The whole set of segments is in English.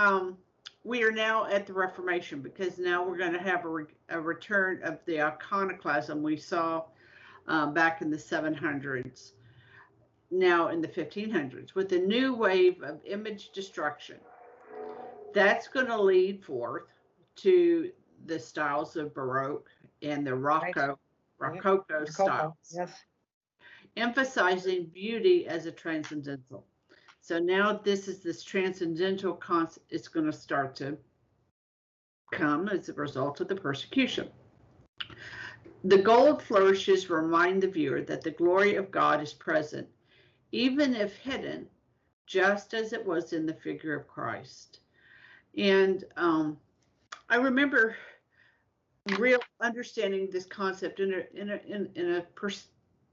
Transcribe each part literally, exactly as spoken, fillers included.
um, we are now at the Reformation, because now we're going to have a, re a return of the iconoclasm we saw um, back in the seven hundreds, now in the fifteen hundreds, with a new wave of image destruction. That's going to lead forth to the styles of Baroque and the Rococo, right. Rococo yep. styles, yes. emphasizing beauty as a transcendental. So now this is this transcendental concept. It's going to start to come as a result of the persecution. The gold flourishes remind the viewer that the glory of God is present, even if hidden, just as it was in the figure of Christ. And um, I remember real understanding this concept in a in a in, in a pers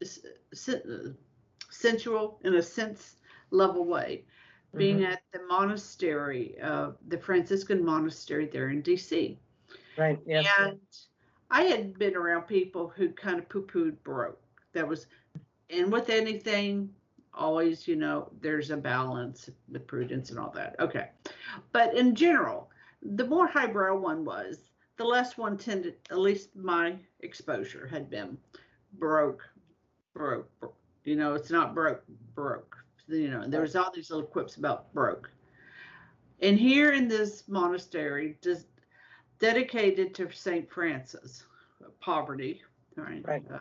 sensual, in a sense level way, being mm-hmm. at the monastery, uh, the Franciscan monastery there in D C. Right. Yes. And I had been around people who kind of poo-pooed Baroque. That was, and with anything, always, you know, there's a balance with prudence and all that. Okay. But in general, the more highbrow one was, the less one tended, at least my exposure had been Baroque, Baroque, Baroque. You know, it's not Baroque, Baroque. You know, there was all these little quips about Baroque. And here in this monastery, just dedicated to Saint Francis, poverty, right? Right. Uh,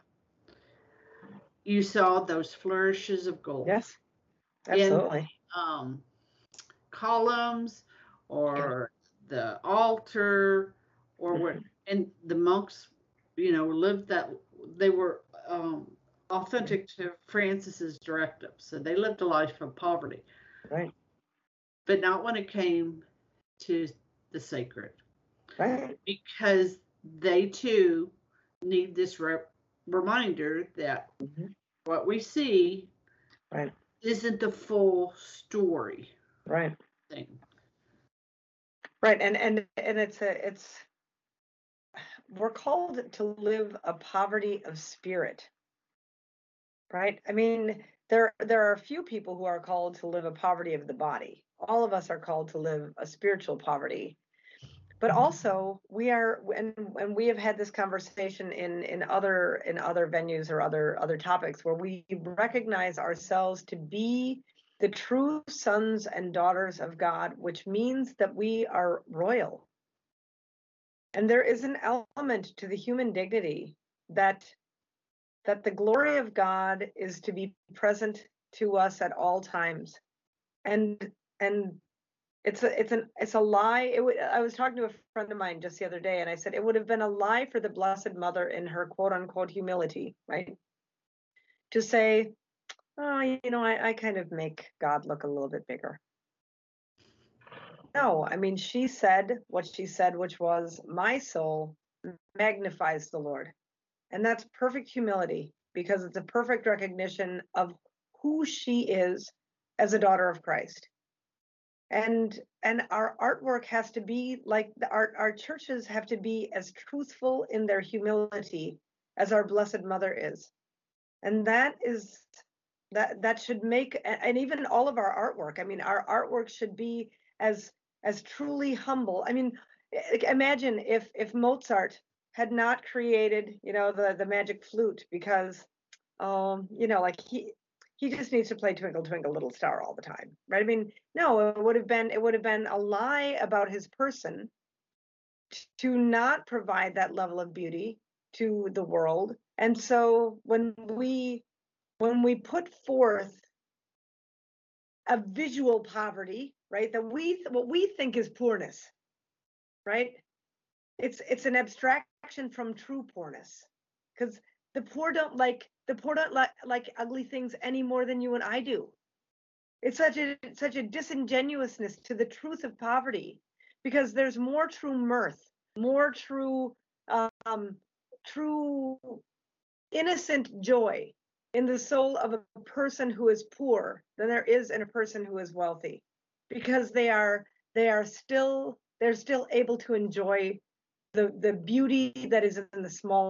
you saw those flourishes of gold. Yes, absolutely. In, um, columns, or yeah. the altar, or mm-hmm. what, and the monks, you know, lived that, they were um, authentic mm-hmm. to Francis's directives. So they lived a life of poverty. Right. But not when it came to the sacred. Right. Because they too need this re reminder that mm-hmm. what we see right. isn't the full story. Right. Thing. Right. And and and it's a it's we're called to live a poverty of spirit. Right? I mean, there there are a few people who are called to live a poverty of the body. All of us are called to live a spiritual poverty. But also, we are, and, and we have had this conversation in in other in other venues or other other topics, where we recognize ourselves to be the true sons and daughters of God, which means that we are royal. And there is an element to the human dignity that that the glory of God is to be present to us at all times, and and. It's a, it's an, it's a lie. It would, I was talking to a friend of mine just the other day, and I said it would have been a lie for the Blessed Mother in her quote unquote humility, right? To say, oh, you know, I, I kind of make God look a little bit bigger. No, I mean, she said what she said, which was, my soul magnifies the Lord. And that's perfect humility, because it's a perfect recognition of who she is as a daughter of Christ. And and our artwork has to be like the art, our churches have to be as truthful in their humility as our Blessed Mother is. And that is that that should make, and even all of our artwork, I mean, our artwork should be as as truly humble. I mean, imagine if if Mozart had not created, you know, the the magic flute, because um, you know, like he He just needs to play Twinkle Twinkle Little Star all the time, right? I mean, no, it would have been it would have been a lie about his person to not provide that level of beauty to the world. And so when we when we put forth a visual poverty, right, that we what we think is poorness, right? It's it's an abstraction from true poorness, because the poor don't like the poor don't like like ugly things any more than you and I do. It's such a such a disingenuousness to the truth of poverty, because there's more true mirth, more true um, true innocent joy in the soul of a person who is poor than there is in a person who is wealthy, because they are they are still they're still able to enjoy the the beauty that is in the small.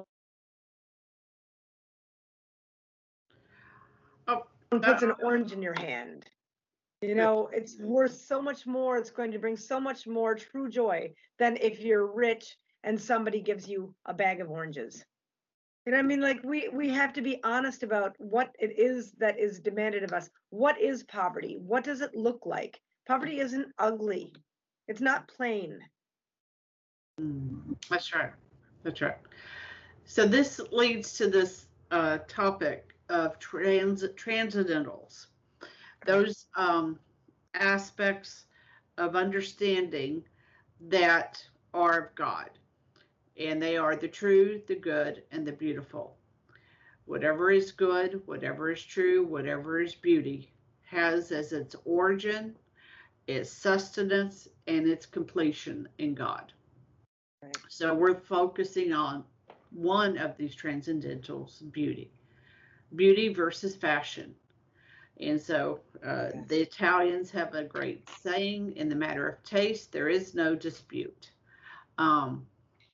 Oh, Someone puts uh, an orange in your hand. You know, it's worth so much more. It's going to bring so much more true joy than if you're rich and somebody gives you a bag of oranges. You know what I mean? Like we we have to be honest about what it is that is demanded of us. What is poverty? What does it look like? Poverty isn't ugly. It's not plain. Mm, that's right. That's right. So this leads to this uh, topic of trans transcendentals. Those um, aspects of understanding that are of God, and they are the true, the good, and the beautiful. Whatever is good, whatever is true, whatever is beauty, has as its origin, its sustenance, and its completion in God. Right. So we're focusing on one of these transcendentals, beauty. Beauty versus fashion. And so uh, Yes. the Italians have a great saying, in the matter of taste, there is no dispute. Um,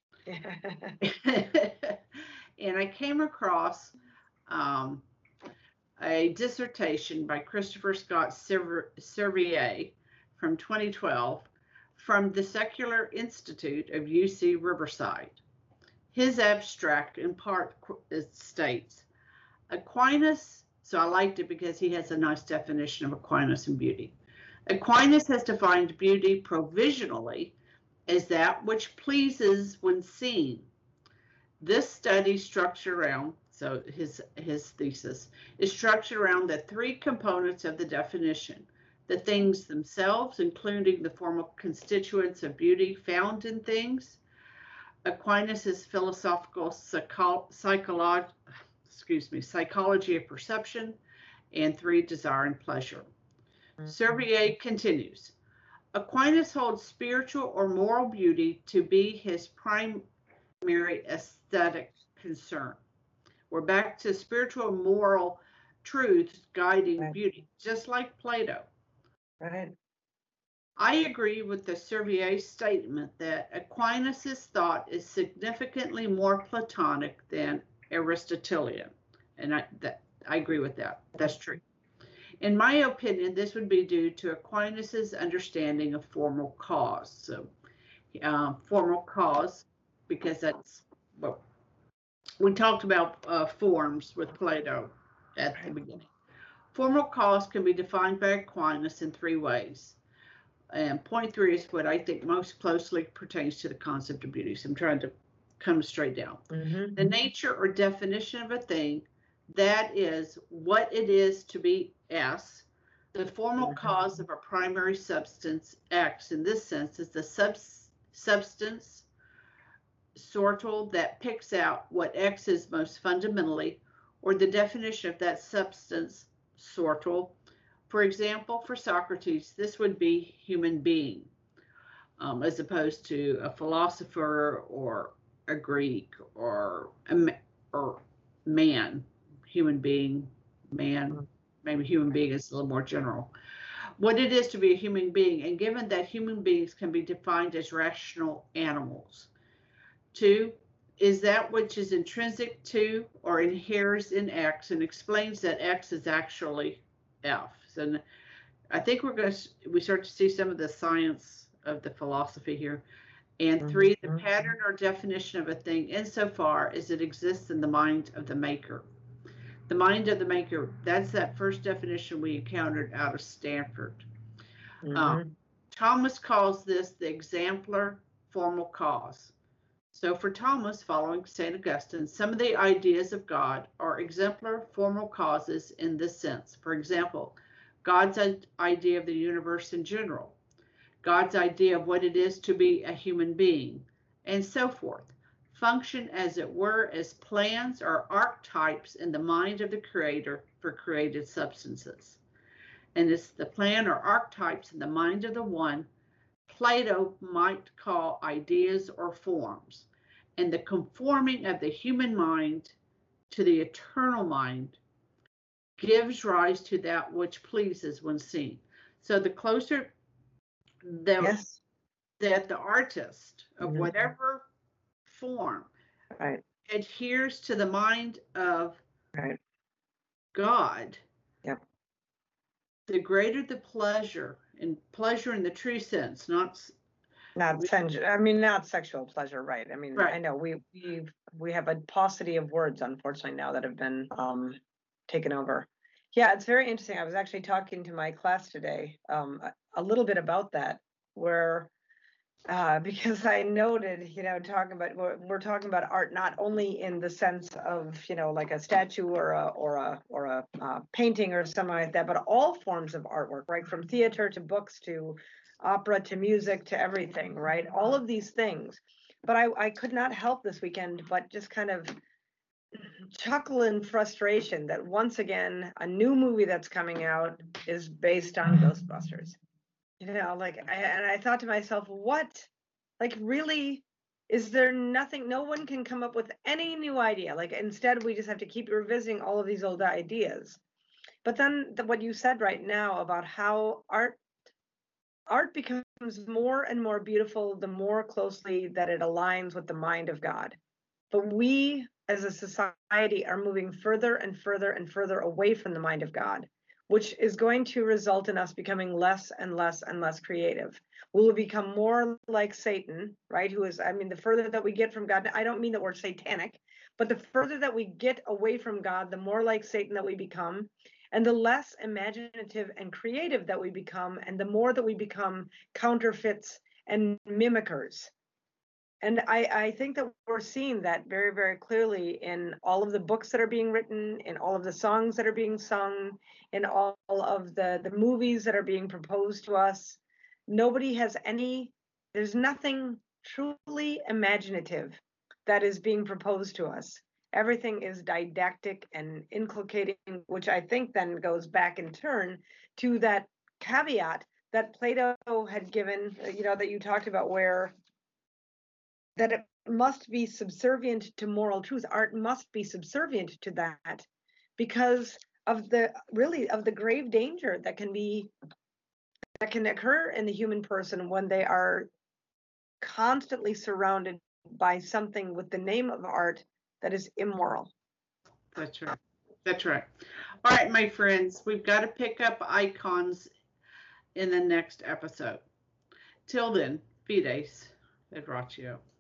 and I came across um, a dissertation by Christopher Scott Servier from twenty twelve from the Secular Institute of U C Riverside. His abstract in part states, Aquinas, so I liked it because he has a nice definition of Aquinas and beauty. Aquinas has defined beauty provisionally as that which pleases when seen. This study structured around, so his, his thesis, is structured around the three components of the definition. The things themselves, including the formal constituents of beauty found in things, Aquinas' philosophical psychology, excuse me, psychology of perception, and three, desire and pleasure. Mm-hmm. Servier continues, Aquinas holds spiritual or moral beauty to be his primary aesthetic concern. We're back to spiritual and moral truths guiding right. beauty, just like Plato. Right. I agree with the Servier statement that Aquinas' thought is significantly more Platonic than Aristotelian. And I, that, I agree with that. That's true. In my opinion, this would be due to Aquinas' understanding of formal cause. So, uh, formal cause, because that's, well, we talked about uh, forms with Plato at the beginning. Formal cause can be defined by Aquinas in three ways. And point three is what I think most closely pertains to the concept of beauty. So I'm trying to come straight down. Mm-hmm. The nature or definition of a thing, that is what it is to be S. The formal mm-hmm. cause of a primary substance, X, in this sense, is the sub substance sortal that picks out what X is most fundamentally, or the definition of that substance sortal. For example, for Socrates, this would be human being, um, as opposed to a philosopher or a Greek or a or man, human being, man, maybe human being is a little more general. What it is to be a human being, and given that human beings can be defined as rational animals. Two, is that which is intrinsic to or inheres in X and explains that X is actually F. So I think we're going to, we start to see some of the science of the philosophy here. And three, the pattern or definition of a thing insofar as it exists in the mind of the maker. The mind of the maker, that's that first definition we encountered out of Stanford. Mm-hmm. um, Thomas calls this the exemplar formal cause. So for Thomas, following Saint Augustine, some of the ideas of God are exemplar formal causes in this sense. For example, God's idea of the universe in general, God's idea of what it is to be a human being, and so forth, function as it were as plans or archetypes in the mind of the creator for created substances. And it's the plan or archetypes in the mind of the one Plato might call ideas or forms. And the conforming of the human mind to the eternal mind gives rise to that which pleases when seen. So the closer that, yes. that the artist of mm-hmm. whatever form right. adheres to the mind of right. God, yep. the greater the pleasure, and pleasure in the true sense, not not sensual. I mean, not sexual pleasure, right? I mean, right. I know we we we have a paucity of words, unfortunately, now that have been um, taken over. Yeah, it's very interesting. I was actually talking to my class today um, a, a little bit about that, where uh, because I noted, you know, talking about we're, we're talking about art not only in the sense of, you know, like a statue or a or a or a uh, painting or something like that, but all forms of artwork, right, from theater to books to opera to music to everything, right? All of these things. But I, I could not help this weekend but just kind of chuckle in frustration that once again a new movie that's coming out is based on Ghostbusters. You know, like, I, and I thought to myself, what? Like, really? Is there nothing? No one can come up with any new idea. Like, instead, we just have to keep revisiting all of these old ideas. But then, the, what you said right now about how art art becomes more and more beautiful the more closely that it aligns with the mind of God. But we, as a society, are moving further and further and further away from the mind of God, which is going to result in us becoming less and less and less creative. We will become more like Satan, right? Who is, I mean, the further that we get from God, I don't mean that we're satanic, but the further that we get away from God, the more like Satan that we become, and the less imaginative and creative that we become, and the more that we become counterfeits and mimickers. And I, I think that we're seeing that very, very clearly in all of the books that are being written, in all of the songs that are being sung, in all of the, the movies that are being proposed to us. Nobody has any, there's nothing truly imaginative that is being proposed to us. Everything is didactic and inculcating, which I think then goes back in turn to that caveat that Plato had given, you know, that you talked about, where that it must be subservient to moral truth. Art must be subservient to that because of the really of the grave danger that can be that can occur in the human person when they are constantly surrounded by something with the name of art that is immoral. That's right. That's right. All right, my friends, we've got to pick up icons in the next episode. Till then, fides et ratio.